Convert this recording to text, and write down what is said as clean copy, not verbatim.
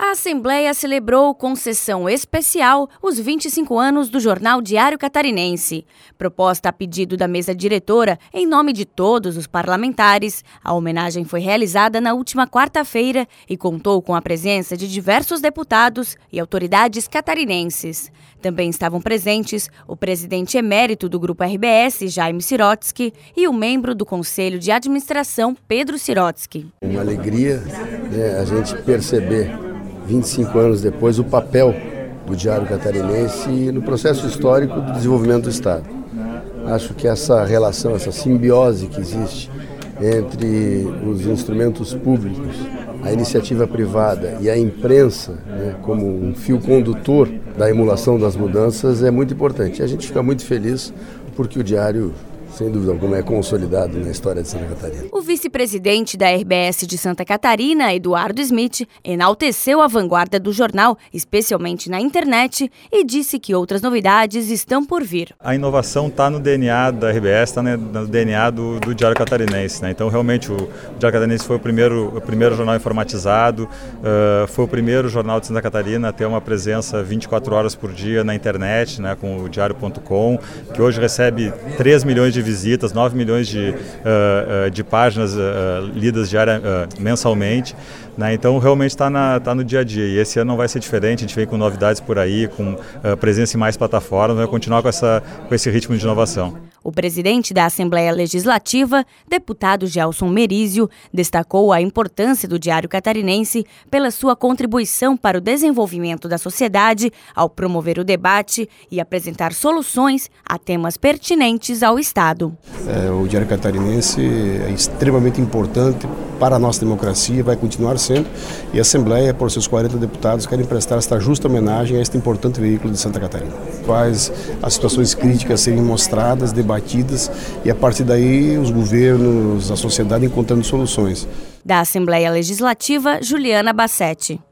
A Assembleia celebrou com sessão especial os 25 anos do jornal Diário Catarinense. Proposta a pedido da mesa diretora, em nome de todos os parlamentares, a homenagem foi realizada na última quarta-feira e contou com a presença de diversos deputados e autoridades catarinenses. Também estavam presentes o presidente emérito do Grupo RBS, Jaime Sirotsky, e o membro do Conselho de Administração, Pedro Sirotsky. Uma alegria, a gente perceber 25 anos depois, o papel do Diário Catarinense no processo histórico do desenvolvimento do Estado. Acho que essa relação, essa simbiose que existe entre os instrumentos públicos, a iniciativa privada e a imprensa, como um fio condutor da emulação das mudanças, é muito importante. A gente fica muito feliz porque o Diário, sem dúvida alguma, é consolidado na história de Santa Catarina. O vice-presidente da RBS de Santa Catarina, Eduardo Smith, enalteceu a vanguarda do jornal, especialmente na internet, e disse que outras novidades estão por vir. A inovação está no DNA da RBS, está no DNA do Diário Catarinense. Então, realmente, o Diário Catarinense foi o primeiro jornal informatizado, foi o primeiro jornal de Santa Catarina a ter uma presença 24 horas por dia na internet, com o diario.com, que hoje recebe 3 milhões de visitas, 9 milhões de páginas lidas mensalmente. Então, realmente está no dia a dia. E esse ano não vai ser diferente, a gente vem com novidades por aí, com presença em mais plataformas, vai continuar com esse ritmo de inovação. O presidente da Assembleia Legislativa, deputado Gelson Merizio, destacou a importância do Diário Catarinense pela sua contribuição para o desenvolvimento da sociedade ao promover o debate e apresentar soluções a temas pertinentes ao Estado. O Diário Catarinense é extremamente importante para a nossa democracia, vai continuar sendo, e a Assembleia, por seus 40 deputados, querem prestar esta justa homenagem a este importante veículo de Santa Catarina. Faz as situações críticas serem mostradas, debatidas, e a partir daí os governos, a sociedade encontrando soluções. Da Assembleia Legislativa, Juliana Bassetti.